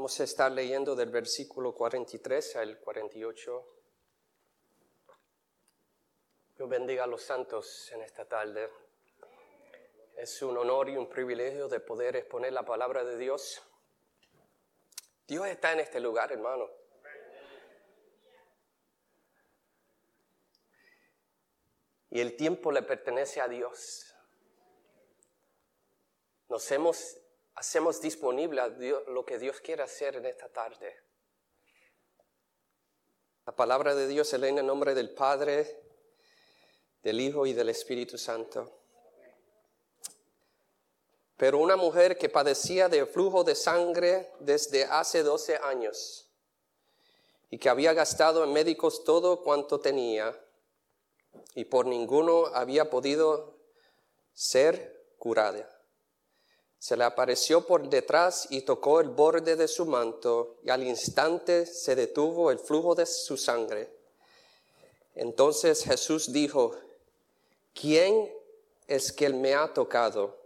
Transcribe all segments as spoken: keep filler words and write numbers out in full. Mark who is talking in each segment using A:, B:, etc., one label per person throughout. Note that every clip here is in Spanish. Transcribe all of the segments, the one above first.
A: Vamos a estar leyendo del versículo cuarenta y tres al cuarenta y ocho. Dios bendiga a los santos en esta tarde. Es un honor y un privilegio de poder exponer la palabra de Dios. Dios está en este lugar, hermano. Y el tiempo le pertenece a Dios. Nos hemos, hacemos disponible a Dios, lo que Dios quiere hacer en esta tarde. La palabra de Dios se lee en el nombre del Padre, del Hijo y del Espíritu Santo. Pero una mujer que padecía de flujo de sangre desde hace doce años y que había gastado en médicos todo cuanto tenía y por ninguno había podido ser curada, se le apareció por detrás y tocó el borde de su manto, y al instante se detuvo el flujo de su sangre. Entonces Jesús dijo: ¿quién es que me ha tocado?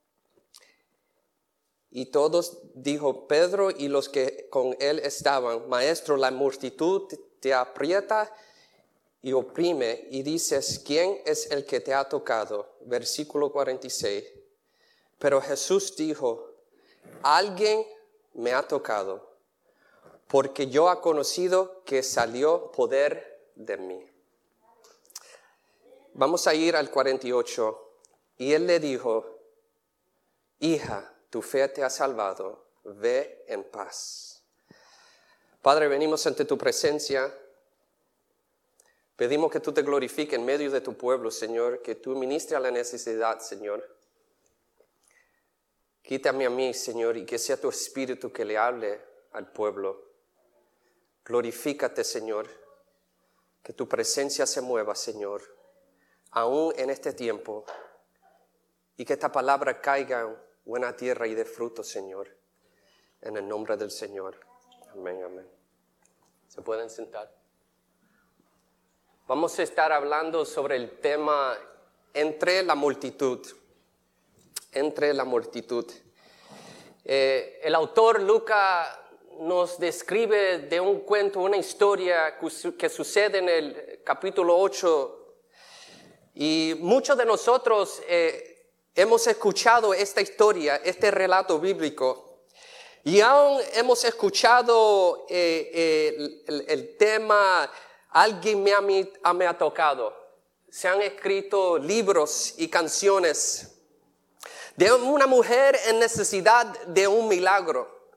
A: Y todos, dijo Pedro y los que con él estaban: Maestro, la multitud te aprieta y oprime, y dices: ¿quién es el que te ha tocado? Versículo cuarenta y seis. Pero Jesús dijo: alguien me ha tocado, porque yo he conocido que salió poder de mí. Vamos a ir al cuarenta y ocho. Y él le dijo: hija, tu fe te ha salvado, ve en paz. Padre, venimos ante tu presencia. Pedimos que tú te glorifiques en medio de tu pueblo, Señor, que tú ministres a la necesidad, Señor. Quítame a mí, Señor, y que sea tu Espíritu que le hable al pueblo. Glorifícate, Señor, que tu presencia se mueva, Señor, aún en este tiempo, y que esta palabra caiga en buena tierra y dé fruto, Señor, en el nombre del Señor. Amén, amén. ¿Se pueden sentar? Vamos a estar hablando sobre el tema entre la multitud. Entre la multitud. Eh, el autor Lucas nos describe de un cuento, una historia que sucede en el capítulo ocho. Y muchos de nosotros eh, hemos escuchado esta historia, este relato bíblico. Y aún hemos escuchado eh, eh, el, el tema: alguien me ha, me ha tocado. Se han escrito libros y canciones de una mujer en necesidad de un milagro.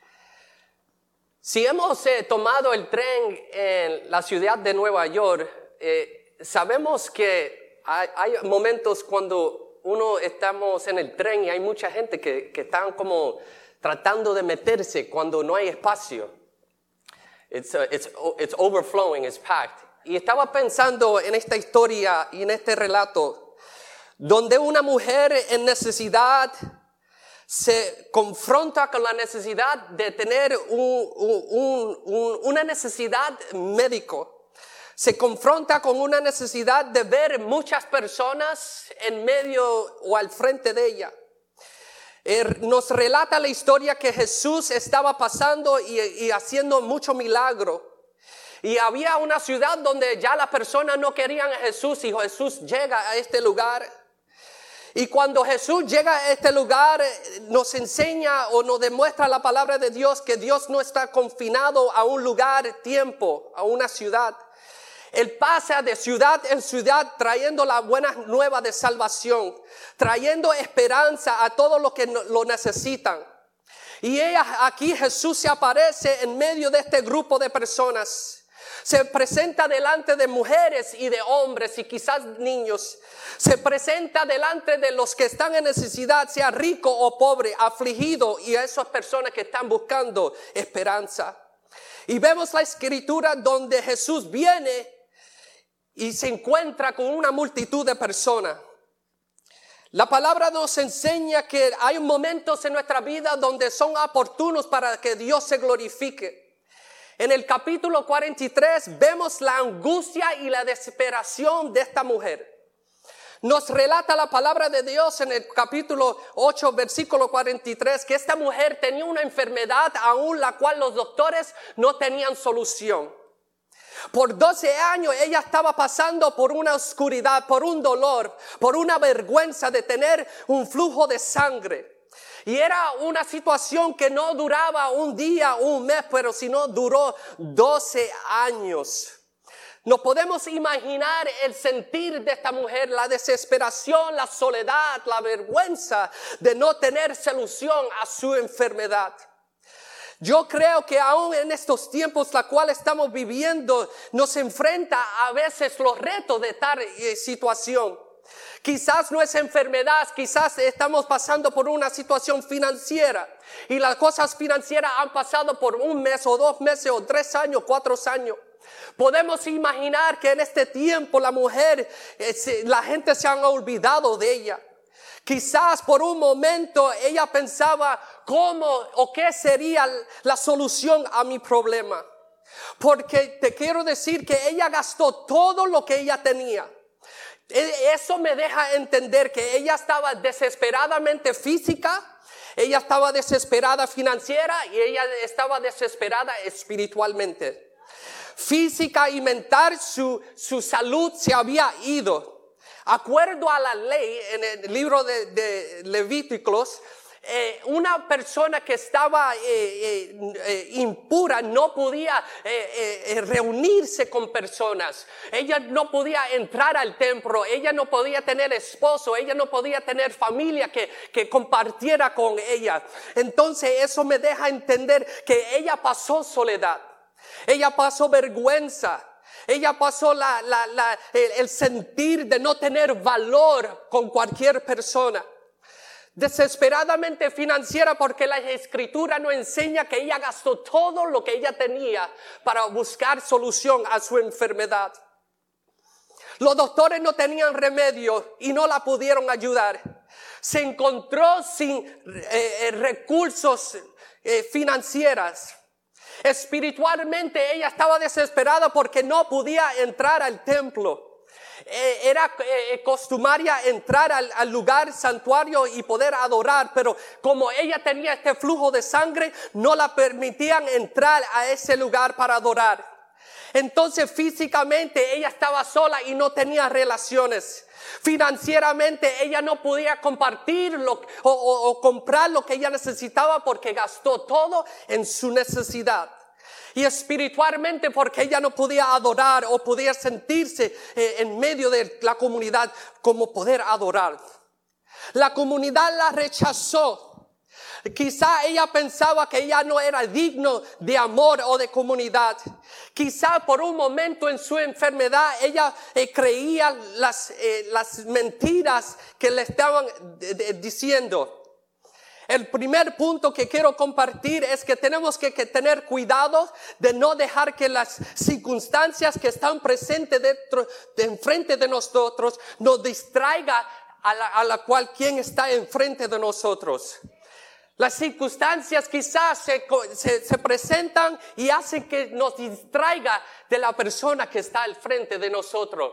A: Si hemos eh, tomado el tren en la ciudad de Nueva York, eh, sabemos que hay, hay momentos cuando uno estamos en el tren y hay mucha gente que, que están como tratando de meterse cuando no hay espacio. It's, uh, it's, it's overflowing, it's packed. Y estaba pensando en esta historia y en este relato, donde una mujer en necesidad se confronta con la necesidad de tener un, un, un, una necesidad médico. Se confronta con una necesidad de ver muchas personas en medio o al frente de ella. Eh, nos relata la historia que Jesús estaba pasando y, y haciendo mucho milagro. Y había una ciudad donde ya las personas no querían a Jesús, y Jesús llega a este lugar. Y cuando Jesús llega a este lugar, nos enseña o nos demuestra la palabra de Dios que Dios no está confinado a un lugar, tiempo, a una ciudad. Él pasa de ciudad en ciudad trayendo la buena nueva de salvación, trayendo esperanza a todos los que lo necesitan. Y ella, aquí Jesús se aparece en medio de este grupo de personas. Se presenta delante de mujeres y de hombres y quizás niños. Se presenta delante de los que están en necesidad, sea rico o pobre, afligido, y a esas personas que están buscando esperanza. Y vemos la escritura donde Jesús viene y se encuentra con una multitud de personas. La palabra nos enseña que hay momentos en nuestra vida donde son oportunos para que Dios se glorifique. En el capítulo cuarenta y tres vemos la angustia y la desesperación de esta mujer. Nos relata la palabra de Dios en el capítulo ocho, versículo cuarenta y tres, que esta mujer tenía una enfermedad aún la cual los doctores no tenían solución. Por doce años ella estaba pasando por una oscuridad, por un dolor, por una vergüenza de tener un flujo de sangre. Y era una situación que no duraba un día, un mes, pero sino duró doce años. No podemos imaginar el sentir de esta mujer, la desesperación, la soledad, la vergüenza de no tener solución a su enfermedad. Yo creo que aún en estos tiempos la cual estamos viviendo nos enfrenta a veces los retos de tal eh, situación. Quizás no es enfermedad, quizás estamos pasando por una situación financiera y las cosas financieras han pasado por un mes o dos meses o tres años, cuatro años. Podemos imaginar que en este tiempo la mujer, eh, la gente se han olvidado de ella. Quizás por un momento ella pensaba cómo o qué sería la solución a mi problema. Porque te quiero decir que ella gastó todo lo que ella tenía. Eso me deja entender que ella estaba desesperadamente física, ella estaba desesperada financiera y ella estaba desesperada espiritualmente. Física y mental, su, su salud se había ido. Acuerdo a la ley en el libro de, de Levíticos, eh, una persona que estaba eh, eh, eh, impura no podía eh, eh, reunirse con personas. Ella no podía entrar al templo, ella no podía tener esposo, ella no podía tener familia que, que compartiera con ella. Entonces eso me deja entender que ella pasó soledad, ella pasó vergüenza. Ella pasó la, la, la, el, el sentir de no tener valor con cualquier persona. Desesperadamente financiera porque la escritura nos enseña que ella gastó todo lo que ella tenía para buscar solución a su enfermedad. Los doctores no tenían remedio y no la pudieron ayudar. Se encontró sin eh, recursos eh, financieros. Espiritualmente ella estaba desesperada porque no podía entrar al templo. Eh, era eh, costumaria entrar al, al lugar santuario y poder adorar, pero como ella tenía este flujo de sangre, no la permitían entrar a ese lugar para adorar. Entonces físicamente ella estaba sola y no tenía relaciones. Financieramente ella no podía compartir lo, o, o, o comprar lo que ella necesitaba porque gastó todo en su necesidad. Y espiritualmente porque ella no podía adorar o podía sentirse eh, en medio de la comunidad como poder adorar. La comunidad la rechazó. Quizá ella pensaba que ella no era digno de amor o de comunidad. Quizá por un momento en su enfermedad ella eh, creía las, eh, las mentiras que le estaban de, de, diciendo. El primer punto que quiero compartir es que tenemos que, que tener cuidado de no dejar que las circunstancias que están presentes dentro, de enfrente de nosotros nos distraiga a la, a la cual quien está enfrente de nosotros. Las circunstancias quizás se, se, se presentan y hacen que nos distraiga de la persona que está al frente de nosotros.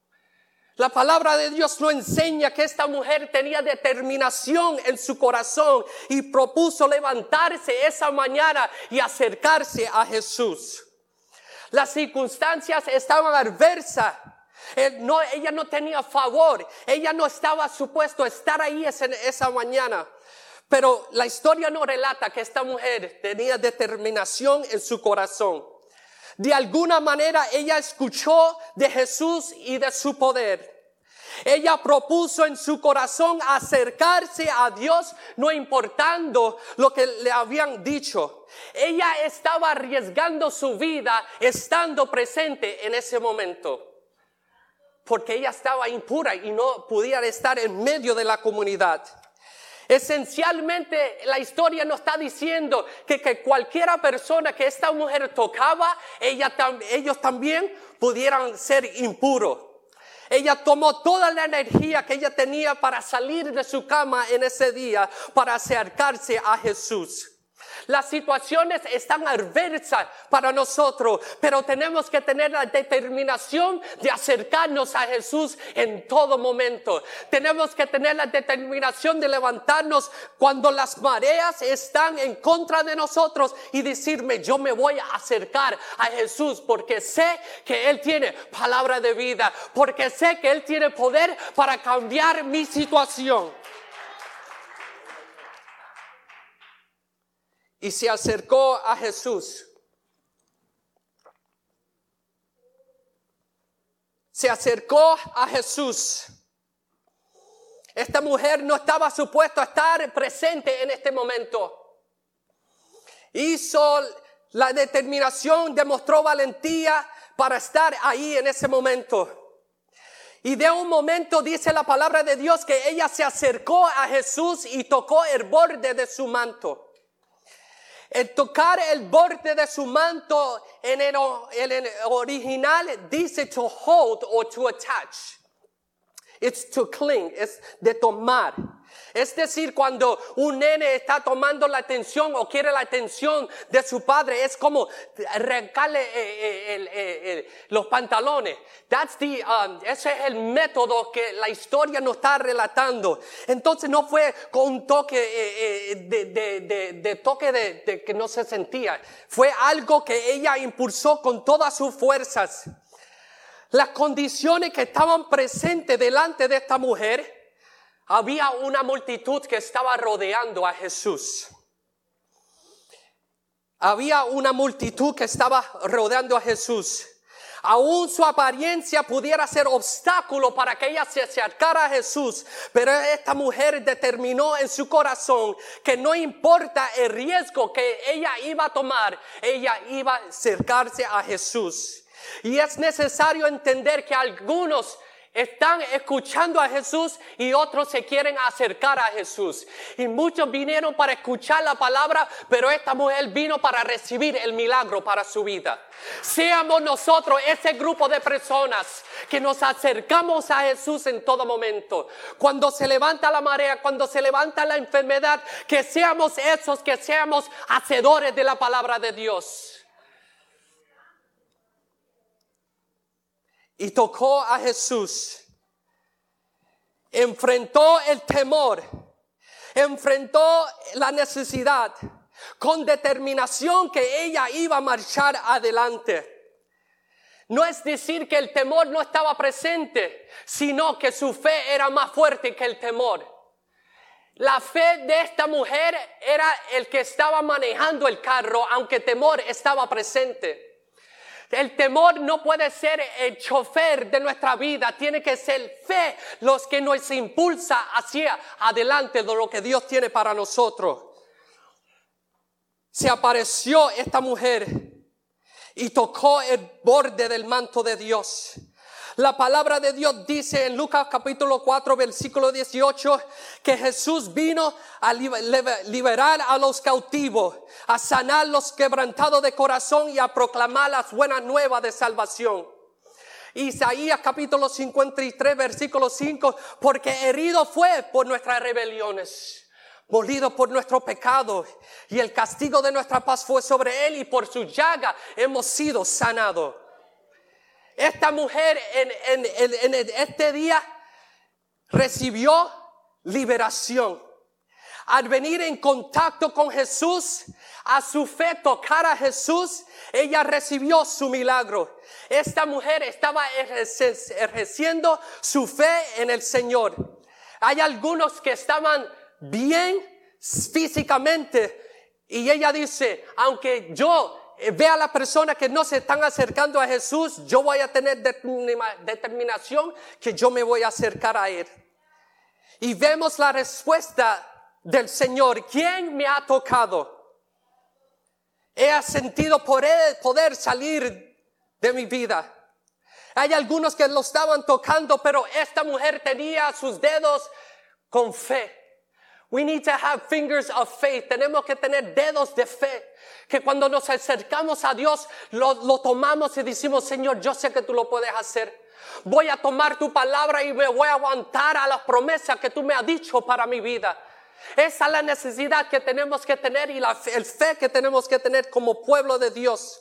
A: La palabra de Dios nos enseña que esta mujer tenía determinación en su corazón y propuso levantarse esa mañana y acercarse a Jesús. Las circunstancias estaban adversas. No, ella no tenía favor. Ella no estaba supuesto a estar ahí esa, esa mañana. Pero la historia nos relata que esta mujer tenía determinación en su corazón. De alguna manera ella escuchó de Jesús y de su poder. Ella propuso en su corazón acercarse a Dios, no importando lo que le habían dicho. Ella estaba arriesgando su vida estando presente en ese momento. Porque ella estaba impura y no podía estar en medio de la comunidad. Esencialmente la historia nos está diciendo que, que cualquiera persona que esta mujer tocaba, ella, ellos también pudieran ser impuros. Ella tomó toda la energía que ella tenía para salir de su cama en ese día, para acercarse a Jesús. Las situaciones están adversas para nosotros, pero tenemos que tener la determinación de acercarnos a Jesús en todo momento. Tenemos que tener la determinación de levantarnos cuando las mareas están en contra de nosotros y decirme, yo me voy a acercar a Jesús porque sé que Él tiene palabra de vida, porque sé que Él tiene poder para cambiar mi situación. Y se acercó a Jesús. Se acercó a Jesús. Esta mujer no estaba supuesta a estar presente en este momento. Hizo la determinación, demostró valentía para estar ahí en ese momento. Y de un momento dice la palabra de Dios que ella se acercó a Jesús y tocó el borde de su manto. El tocar el borde de su manto en el, en el original dice to hold or to attach. It's to cling, es de tomar. Es decir, cuando un nene está tomando la atención o quiere la atención de su padre, es como arrancarle eh, el, el, el, los pantalones. That's the, um, ese es el método que la historia nos está relatando. Entonces no fue con un toque eh, de, de, de, de toque de, de que no se sentía. Fue algo que ella impulsó con todas sus fuerzas. Las condiciones que estaban presentes delante de esta mujer, había una multitud que estaba rodeando a Jesús. Había una multitud que estaba rodeando a Jesús. Aún su apariencia pudiera ser obstáculo para que ella se acercara a Jesús, pero esta mujer determinó en su corazón que no importa el riesgo que ella iba a tomar, ella iba a acercarse a Jesús. Y es necesario entender que algunos están escuchando a Jesús y otros se quieren acercar a Jesús. Y muchos vinieron para escuchar la palabra, pero esta mujer vino para recibir el milagro para su vida. Seamos nosotros ese grupo de personas que nos acercamos a Jesús en todo momento. Cuando se levanta la marea, cuando se levanta la enfermedad, que seamos esos que seamos hacedores de la palabra de Dios. Y tocó a Jesús, enfrentó el temor, enfrentó la necesidad con determinación que ella iba a marchar adelante. No es decir que el temor no estaba presente, sino que su fe era más fuerte que el temor. La fe de esta mujer era el que estaba manejando el carro, aunque temor estaba presente. El temor no puede ser el chofer de nuestra vida, tiene que ser fe los que nos impulsa hacia adelante de lo que Dios tiene para nosotros. Se apareció esta mujer y tocó el borde del manto de Dios. La palabra de Dios dice en Lucas capítulo cuatro versículo dieciocho que Jesús vino a liberar a los cautivos, a sanar los quebrantados de corazón y a proclamar las buenas nuevas de salvación. Isaías capítulo cincuenta y tres versículo cinco, porque herido fue por nuestras rebeliones, molido por nuestro pecado, y el castigo de nuestra paz fue sobre él, y por su llaga hemos sido sanados. Esta mujer en, en, en, en este día recibió liberación. Al venir en contacto con Jesús, a su fe tocar a Jesús, ella recibió su milagro. Esta mujer estaba ejerciendo su fe en el Señor. Hay algunos que estaban bien físicamente y ella dice, aunque yo ve a la persona que no se están acercando a Jesús, yo voy a tener determinación que yo me voy a acercar a Él. Y vemos la respuesta del Señor. ¿Quién me ha tocado? He sentido por Él poder salir de mi vida. Hay algunos que lo estaban tocando, pero esta mujer tenía sus dedos con fe. We need to have fingers of faith. Tenemos que tener dedos de fe. Que cuando nos acercamos a Dios, lo, lo tomamos y decimos, Señor, yo sé que tú lo puedes hacer. Voy a tomar tu palabra y me voy a aguantar a las promesas que tú me has dicho para mi vida. Esa es la necesidad que tenemos que tener y la fe, el fe que tenemos que tener como pueblo de Dios.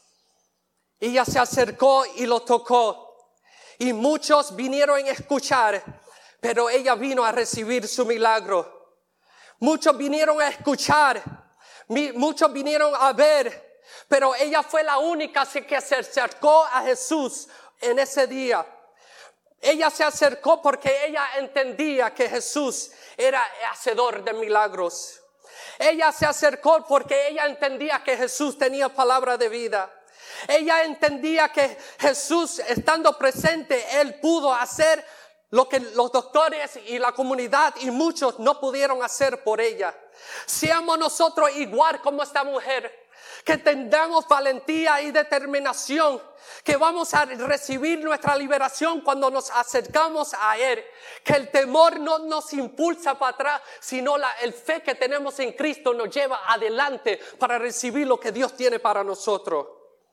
A: Y ella se acercó y lo tocó. Y muchos vinieron a escuchar, pero ella vino a recibir su milagro. Muchos vinieron a escuchar, muchos vinieron a ver, pero ella fue la única que se acercó a Jesús en ese día. Ella se acercó porque ella entendía que Jesús era hacedor de milagros. Ella se acercó porque ella entendía que Jesús tenía palabra de vida. Ella entendía que Jesús, estando presente, Él pudo hacer lo que los doctores y la comunidad y muchos no pudieron hacer por ella. Seamos nosotros igual como esta mujer, que tengamos valentía y determinación, que vamos a recibir nuestra liberación cuando nos acercamos a Él, que el temor no nos impulsa para atrás, sino la el fe que tenemos en Cristo nos lleva adelante para recibir lo que Dios tiene para nosotros.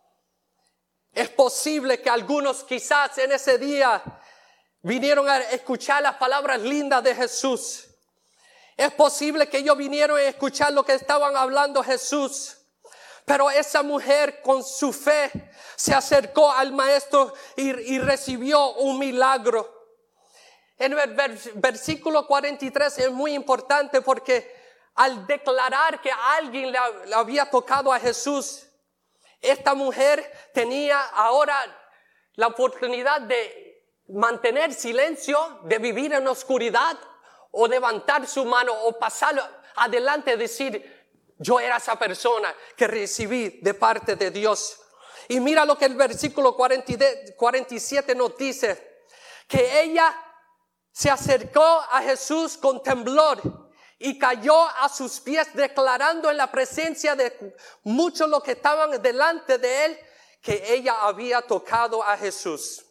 A: Es posible que algunos quizás en ese día vinieron a escuchar las palabras lindas de Jesús. Es posible que ellos vinieron a escuchar lo que estaban hablando Jesús. Pero esa mujer con su fe se acercó al maestro y, y recibió un milagro. En el vers- versículo cuarenta y tres es muy importante porque al declarar que alguien le, le había tocado a Jesús, esta mujer tenía ahora la oportunidad de mantener silencio, de vivir en oscuridad o levantar su mano o pasar adelante y decir: yo era esa persona que recibí de parte de Dios. Y mira lo que el versículo cuarenta y siete nos dice, que ella se acercó a Jesús con temblor y cayó a sus pies, declarando en la presencia de muchos los que estaban delante de él que ella había tocado a Jesús.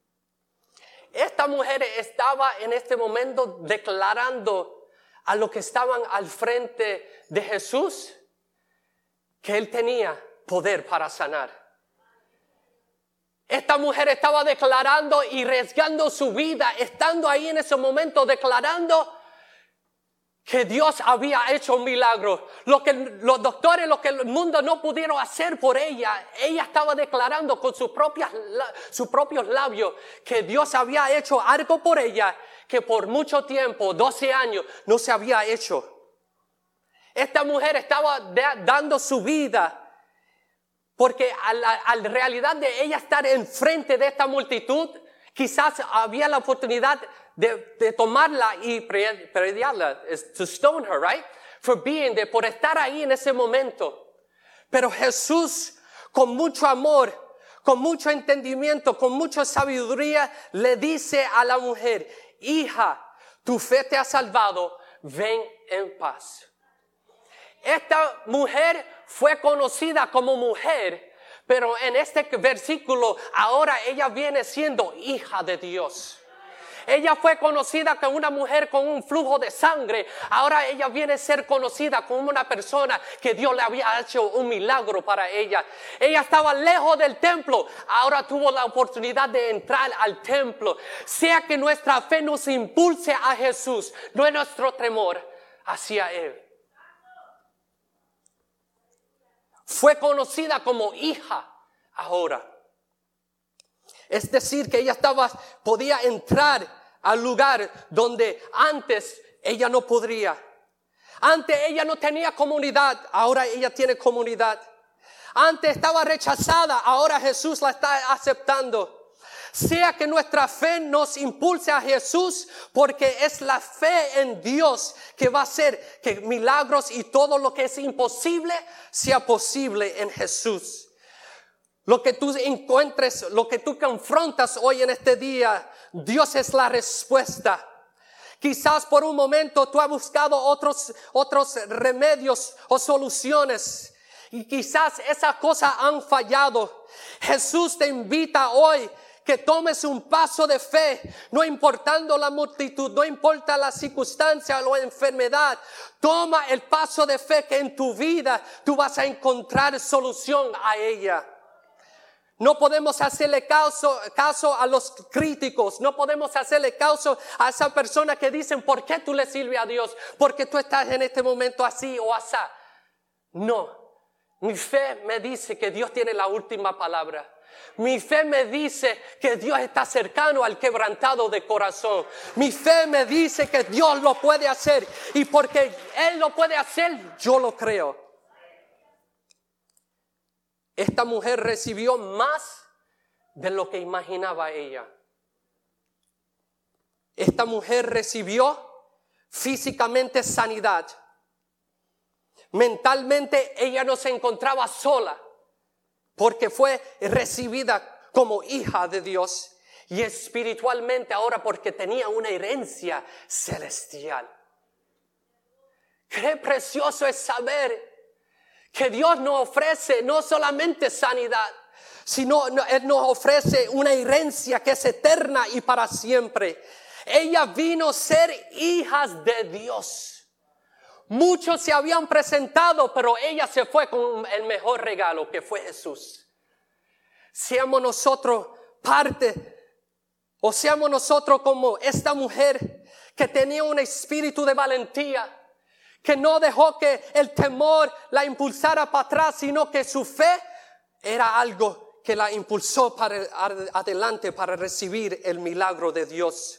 A: Esta mujer estaba en este momento declarando a los que estaban al frente de Jesús que él tenía poder para sanar. Esta mujer estaba declarando y arriesgando su vida, estando ahí en ese momento declarando que Dios había hecho un milagro. Lo que los doctores, lo que el mundo no pudieron hacer por ella, ella estaba declarando con sus propias, sus propios labios que Dios había hecho algo por ella que por mucho tiempo, doce años, no se había hecho. Esta mujer estaba de, dando su vida porque a la, a la realidad de ella estar enfrente de esta multitud, quizás había la oportunidad de, de tomarla y prediarla, to stone her, right? For being there, por estar ahí en ese momento. Pero Jesús, con mucho amor, con mucho entendimiento, con mucha sabiduría, le dice a la mujer: hija, tu fe te ha salvado, ven en paz. Esta mujer fue conocida como mujer, pero en este versículo ahora ella viene siendo hija de Dios. Ella fue conocida como una mujer con un flujo de sangre. Ahora ella viene a ser conocida como una persona que Dios le había hecho un milagro para ella. Ella estaba lejos del templo. Ahora tuvo la oportunidad de entrar al templo. Sea que nuestra fe nos impulse a Jesús, no es nuestro temor hacia Él. Fue conocida como hija ahora. Es decir, que ella estaba, podía entrar al lugar donde antes ella no podría. Antes ella no tenía comunidad, ahora ella tiene comunidad. Antes estaba rechazada, ahora Jesús la está aceptando. Sea que nuestra fe nos impulse a Jesús, porque es la fe en Dios que va a hacer que milagros y todo lo que es imposible sea posible en Jesús. Lo que tú encuentres, lo que tú confrontas hoy en este día, Dios es la respuesta. Quizás por un momento tú has buscado otros, otros remedios o soluciones y quizás esas cosas han fallado. Jesús te invita hoy que tomes un paso de fe, no importando la multitud, no importa la circunstancia o la enfermedad. Toma el paso de fe que en tu vida tú vas a encontrar solución a ella. No podemos hacerle caso, caso a los críticos. No podemos hacerle caso a esa persona que dicen, ¿por qué tú le sirves a Dios? Porque tú estás en este momento así o asá. No. Mi fe me dice que Dios tiene la última palabra. Mi fe me dice que Dios está cercano al quebrantado de corazón. Mi fe me dice que Dios lo puede hacer. Y porque Él lo puede hacer, yo lo creo. Esta mujer recibió más de lo que imaginaba ella. Esta mujer recibió físicamente sanidad. Mentalmente ella no se encontraba sola, porque fue recibida como hija de Dios. Y espiritualmente ahora porque tenía una herencia celestial. Qué precioso es saber que Dios nos ofrece no solamente sanidad, sino Él nos ofrece una herencia que es eterna y para siempre. Ella vino a ser hijas de Dios. Muchos se habían presentado, pero ella se fue con el mejor regalo que fue Jesús. Seamos nosotros parte, o seamos nosotros como esta mujer que tenía un espíritu de valentía, que no dejó que el temor la impulsara para atrás, sino que su fe era algo que la impulsó para adelante para recibir el milagro de Dios.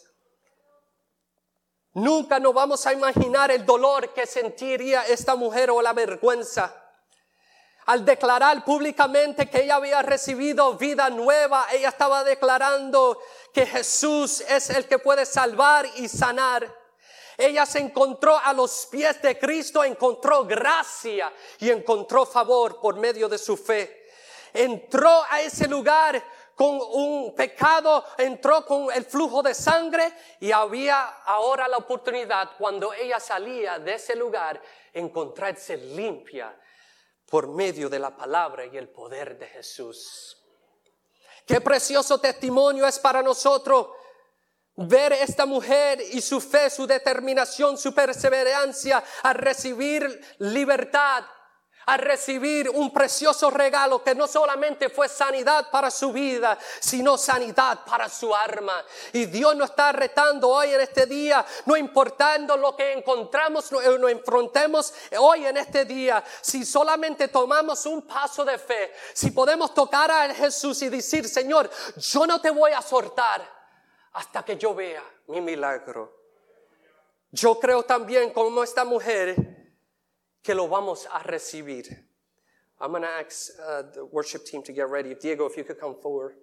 A: Nunca nos vamos a imaginar el dolor que sentiría esta mujer o la vergüenza. Al declarar públicamente que ella había recibido vida nueva, ella estaba declarando que Jesús es el que puede salvar y sanar. Ella se encontró a los pies de Cristo, encontró gracia y encontró favor por medio de su fe. Entró a ese lugar con un pecado, entró con el flujo de sangre y había ahora la oportunidad, cuando ella salía de ese lugar, encontrarse limpia por medio de la palabra y el poder de Jesús. Qué precioso testimonio es para nosotros ver esta mujer y su fe, su determinación, su perseverancia a recibir libertad, a recibir un precioso regalo que no solamente fue sanidad para su vida, sino sanidad para su alma. Y Dios nos está retando hoy en este día, no importando lo que encontramos, nos enfrentemos hoy en este día. Si solamente tomamos un paso de fe, si podemos tocar a Jesús y decir, Señor, yo no te voy a soltar hasta que yo vea mi milagro. Yo creo también como esta mujer que lo vamos a recibir. I'm going to ask uh, the worship team to get ready. Diego, if you could come forward.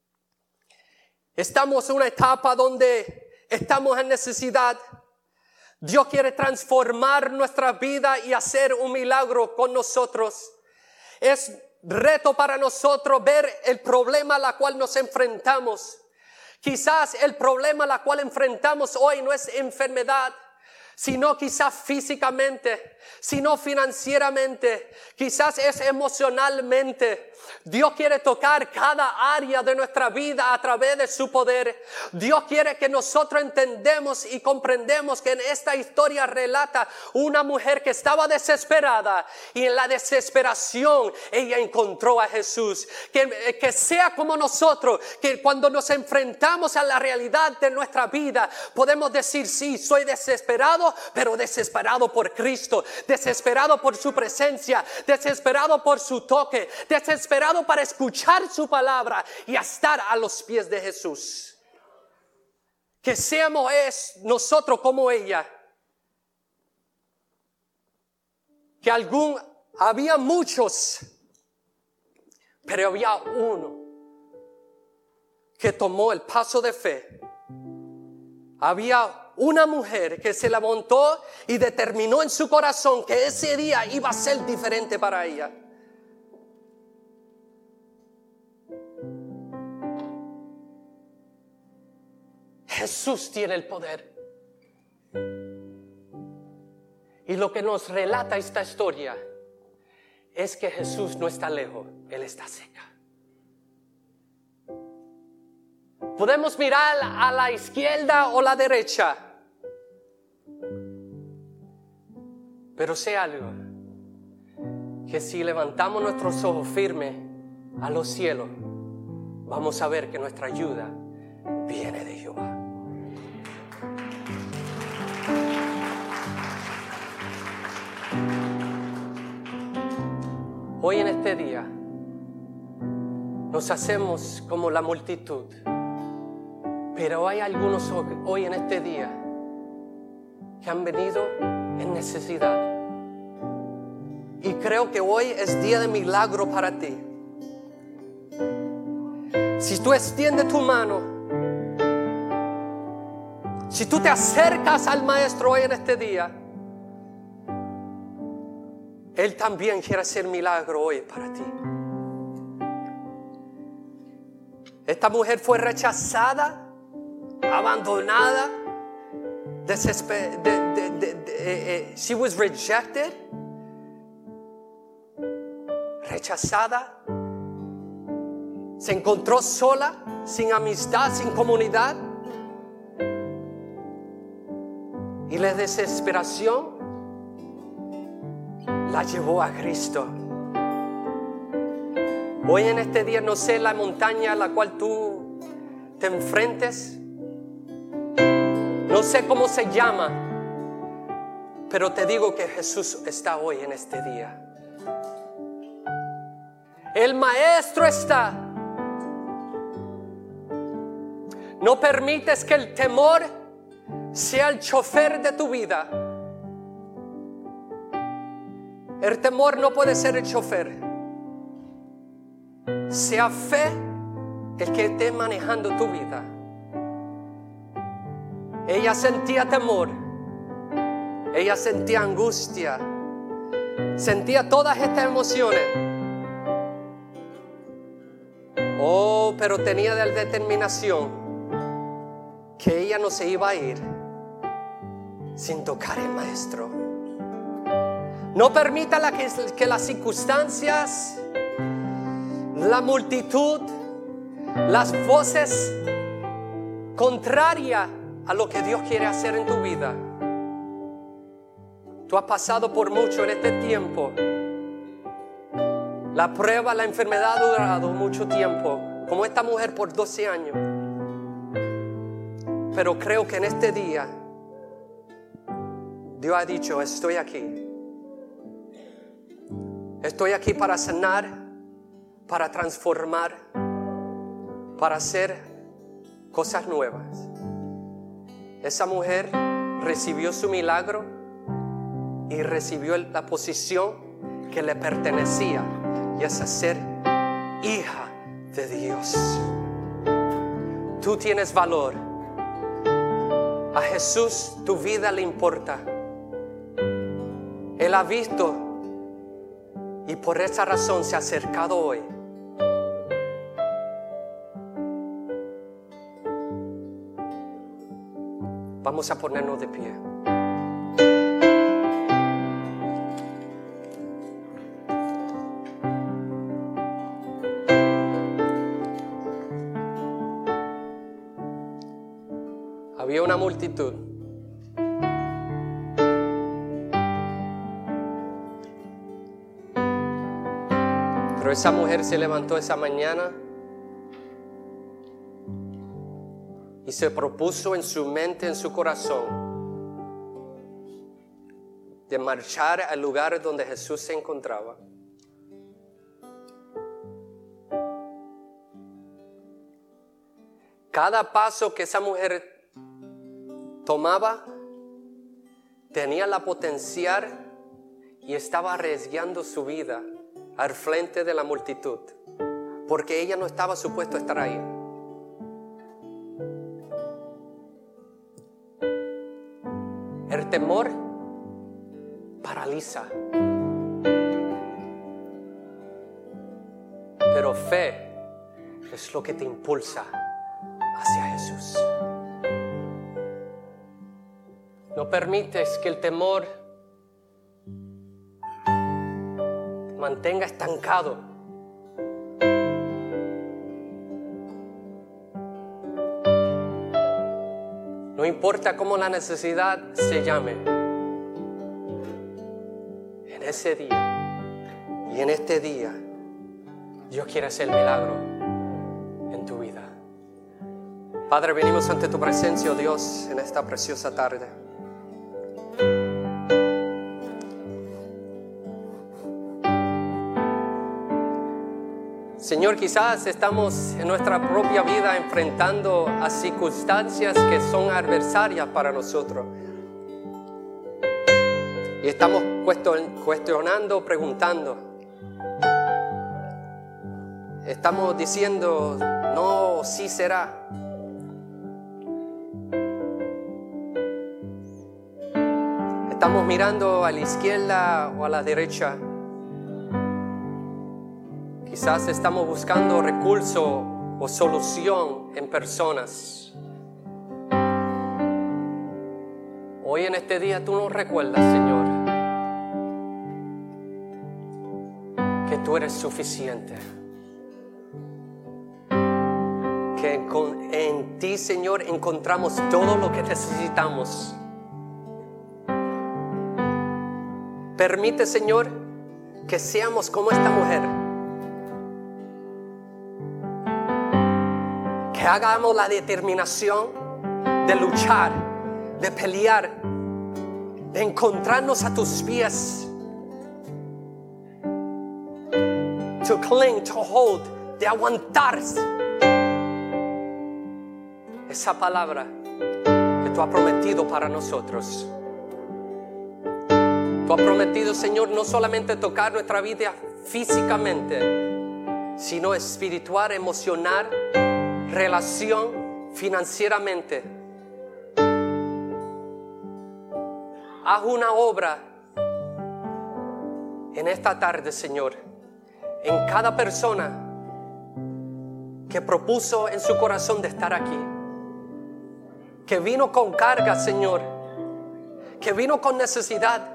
A: Estamos en una etapa donde estamos en necesidad. Dios quiere transformar nuestra vida y hacer un milagro con nosotros. Es reto para nosotros ver el problema al cual nos enfrentamos. Quizás el problema al cual enfrentamos hoy no es enfermedad, sino quizás físicamente, sino financieramente, quizás es emocionalmente. Dios quiere tocar cada área de nuestra vida a través de su poder. Dios quiere que nosotros entendemos y comprendemos que en esta historia relata una mujer que estaba desesperada y en la desesperación ella encontró a Jesús. Que, que sea como nosotros, que cuando nos enfrentamos a la realidad de nuestra vida podemos decir, sí, soy desesperado, pero desesperado por Cristo, desesperado por su presencia, desesperado por su toque, desesperado para escuchar su palabra y estar a los pies de Jesús. Que seamos es nosotros como ella. Que algún, había muchos, pero había uno que tomó el paso de fe. Había una mujer que se levantó y determinó en su corazón que ese día iba a ser diferente para ella. Jesús tiene el poder. Y lo que nos relata esta historia es que Jesús no está lejos, Él está cerca. Podemos mirar a la izquierda o la derecha, pero sé algo, que si levantamos nuestros ojos firmes a los cielos, vamos a ver que nuestra ayuda viene de Jehová. Hoy en este día nos hacemos como la multitud, pero hay algunos hoy en este día que han venido en necesidad. Y creo que hoy es día de milagro para ti. Si tú extiendes tu mano, si tú te acercas al Maestro hoy en este día, Él también quiere hacer milagro hoy para ti. Esta mujer fue rechazada, abandonada, desesper- de, de, de, de, eh, eh, she was rejected, rechazada, se encontró sola, sin amistad, sin comunidad, y la desesperación la llevó a Cristo. Hoy en este día, no sé la montaña a la cual tú te enfrentes, no sé cómo se llama, pero te digo que Jesús está hoy en este día. El Maestro está. No permites que el temor sea el chofer de tu vida. El temor no puede ser el chofer. Sea fe el que esté manejando tu vida. Ella sentía temor. Ella sentía angustia. Sentía todas estas emociones. Oh, pero tenía la determinación que ella no se iba a ir sin tocar al Maestro. No permita la que, que las circunstancias, la multitud, las voces contrarias a lo que Dios quiere hacer en tu vida. Tú has pasado por mucho en este tiempo. La prueba, la enfermedad ha durado mucho tiempo, como esta mujer por doce años. Pero creo que en este día Dios ha dicho: estoy aquí. Estoy aquí para sanar, para transformar, para hacer cosas nuevas. Esa mujer recibió su milagro y recibió la posición que le pertenecía, y es ser hija de Dios. Tú tienes valor. A Jesús tu vida le importa. Él ha visto y por esa razón se ha acercado hoy. Vamos a ponernos de pie. Había una multitud. Pero esa mujer se levantó esa mañana y se propuso en su mente, en su corazón, de marchar al lugar donde Jesús se encontraba. Cada paso que esa mujer tomaba tenía la potencial y estaba arriesgando su vida al frente de la multitud, porque ella no estaba supuesta a estar ahí. El temor paraliza, pero fe es lo que te impulsa hacia Jesús. No permites que el temor te mantenga estancado. No importa cómo la necesidad se llame. En ese día y en este día, Dios quiere hacer milagro en en tu vida. Padre, venimos ante tu presencia, oh Dios, en esta preciosa tarde. Señor, quizás estamos en nuestra propia vida enfrentando a circunstancias que son adversarias para nosotros. Y estamos cuestionando, preguntando. Estamos diciendo, no, sí será. Estamos mirando a la izquierda o a la derecha. Quizás estamos buscando recurso o solución en personas. Hoy en este día tú nos recuerdas, Señor, que tú eres suficiente. Que en, en ti, Señor, encontramos todo lo que necesitamos. Permite, Señor, que seamos como esta mujer. Que hagamos la determinación de luchar, de pelear, de encontrarnos a tus pies. To cling, to hold, de aguantarse. Esa palabra que tú has prometido para nosotros. Tú has prometido, Señor, no solamente tocar nuestra vida físicamente, sino espiritual, emocional, relación, financieramente. Haz una obra en esta tarde, Señor, en cada persona que propuso en su corazón de estar aquí, que vino con carga, Señor, que vino con necesidad.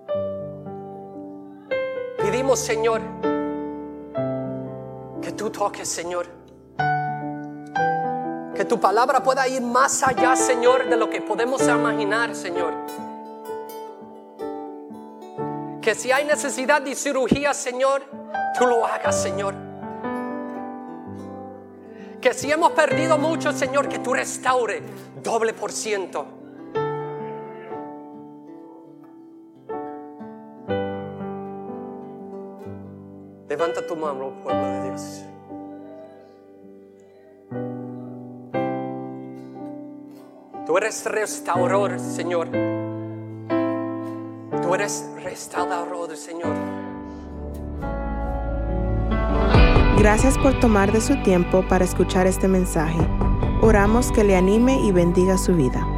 A: Pedimos, Señor, que tú toques, Señor. Que tu palabra pueda ir más allá, Señor, de lo que podemos imaginar, Señor. Que si hay necesidad de cirugía, Señor, tú lo hagas, Señor. Que si hemos perdido mucho, Señor, que tú restaure doble por ciento. Levanta tu mano, pueblo de Dios. Tú eres restaurador, Señor. Tú eres restaurador, Señor.
B: Gracias por tomar de su tiempo para escuchar este mensaje. Oramos que le anime y bendiga su vida.